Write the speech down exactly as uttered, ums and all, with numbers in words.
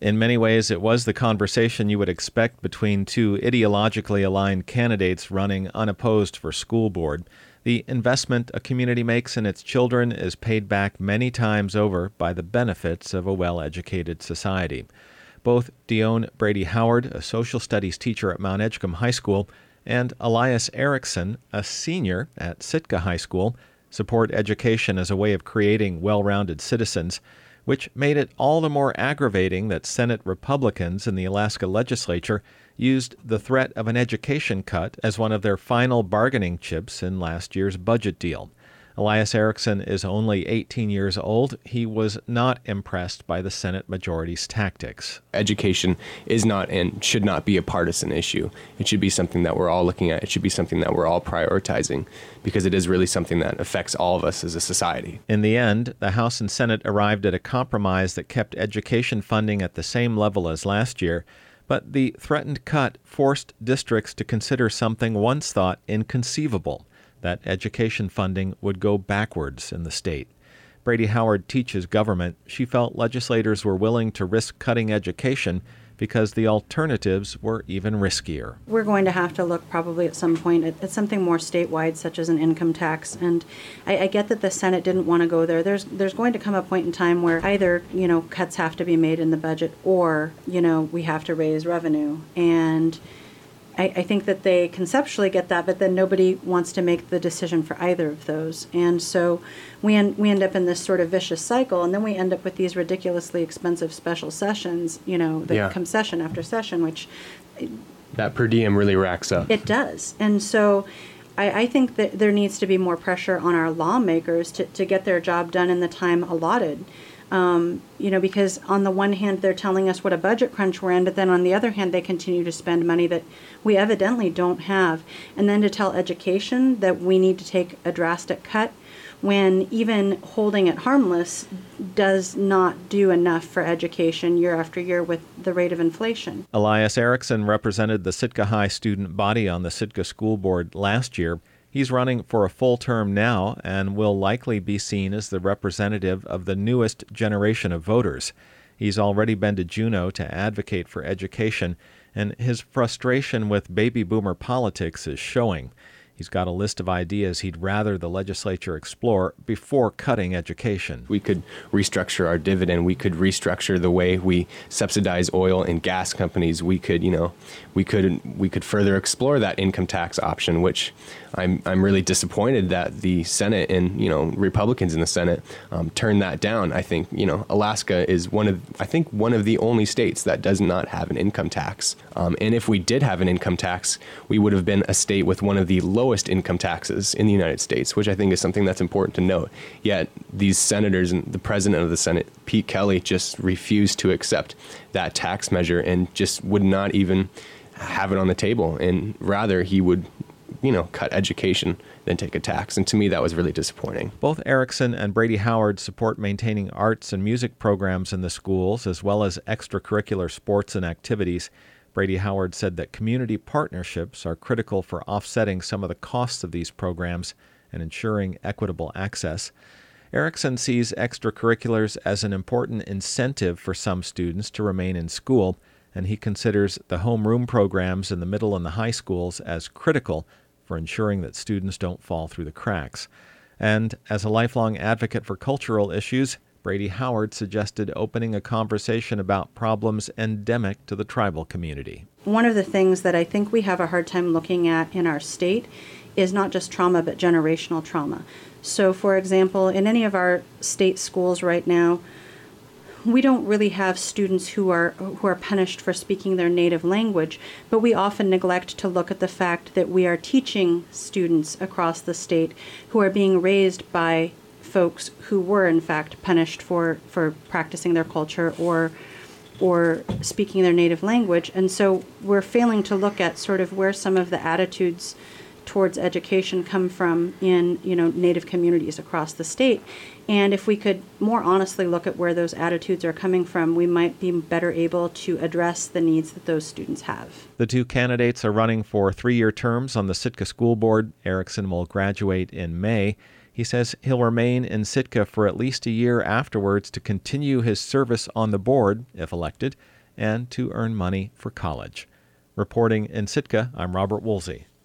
In many ways, it was the conversation you would expect between two ideologically aligned candidates running unopposed for school board. The investment a community makes in its children is paid back many times over by the benefits of a well-educated society. Both Dione Brady Howard, a social studies teacher at Mount Edgecombe High School, and Elias Erickson, a senior at Sitka High School, support education as a way of creating well-rounded citizens, which made it all the more aggravating that Senate Republicans in the Alaska legislature used the threat of an education cut as one of their final bargaining chips in last year's budget deal. Elias Erickson is only eighteen years old. He was not impressed by the Senate majority's tactics. Education is not and should not be a partisan issue. It should be something that we're all looking at. It should be something that we're all prioritizing because it is really something that affects all of us as a society. In the end, the House and Senate arrived at a compromise that kept education funding at the same level as last year, but the threatened cut forced districts to consider something once thought inconceivable, that education funding would go backwards in the state. Brady Howard teaches government. She felt legislators were willing to risk cutting education because the alternatives were even riskier. We're going to have to look probably at some point at, at something more statewide, such as an income tax. And I, I get that the Senate didn't want to go there. There's there's going to come a point in time where either, you know, cuts have to be made in the budget or, you know, we have to raise revenue. And I, I think that they conceptually get that, but then nobody wants to make the decision for either of those. And so we, en- we end up in this sort of vicious cycle, and then we end up with these ridiculously expensive special sessions, you know, that Yeah. come session after session, which That per diem really racks up. it does. And so I, I think that there needs to be more pressure on our lawmakers to, to get their job done in the time allotted. Um, you know, because on the one hand, they're telling us what a budget crunch we're in, but then on the other hand, they continue to spend money that we evidently don't have. And then to tell education that we need to take a drastic cut when even holding it harmless does not do enough for education year after year with the rate of inflation. Elias Erickson represented the Sitka High student body on the Sitka School Board last year. He's running for a full term now and will likely be seen as the representative of the newest generation of voters. He's already been to Juneau to advocate for education, and his frustration with baby boomer politics is showing. He's got a list of ideas he'd rather the legislature explore before cutting education. We could restructure our dividend. We could restructure the way we subsidize oil and gas companies. We could, you know, we could we could further explore that income tax option, which I'm I'm really disappointed that the Senate and, you know, Republicans in the Senate um, turned that down. I think, you know, Alaska is one of I think one of the only states that does not have an income tax. Um, and if we did have an income tax, we would have been a state with one of the lowest income taxes in the United States, which I think is something that's important to note. Yet these senators and the president of the Senate, Pete Kelly, just refused to accept that tax measure and just would not even have it on the table. And rather he would, you know, cut education than take a tax. And to me, that was really disappointing. Both Erickson and Brady Howard support maintaining arts and music programs in the schools, as well as extracurricular sports and activities. Brady Howard said that community partnerships are critical for offsetting some of the costs of these programs and ensuring equitable access. Erickson sees extracurriculars as an important incentive for some students to remain in school, and he considers the homeroom programs in the middle and the high schools as critical for ensuring that students don't fall through the cracks. And as a lifelong advocate for cultural issues, Brady Howard suggested opening a conversation about problems endemic to the tribal community. One of the things that I think we have a hard time looking at in our state is not just trauma, but generational trauma. So, for example, in any of our state schools right now, we don't really have students who are who are punished for speaking their native language, but we often neglect to look at the fact that we are teaching students across the state who are being raised by folks who were in fact punished for, for practicing their culture or or speaking their native language. And so we're failing to look at sort of where some of the attitudes towards education come from in, you know, Native communities across the state. And if we could more honestly look at where those attitudes are coming from, we might be better able to address the needs that those students have. The two candidates are running for three-year terms on the Sitka School Board. Erickson will graduate in May. He says he'll remain in Sitka for at least a year afterwards to continue his service on the board, if elected, and to earn money for college. Reporting in Sitka, I'm Robert Woolsey.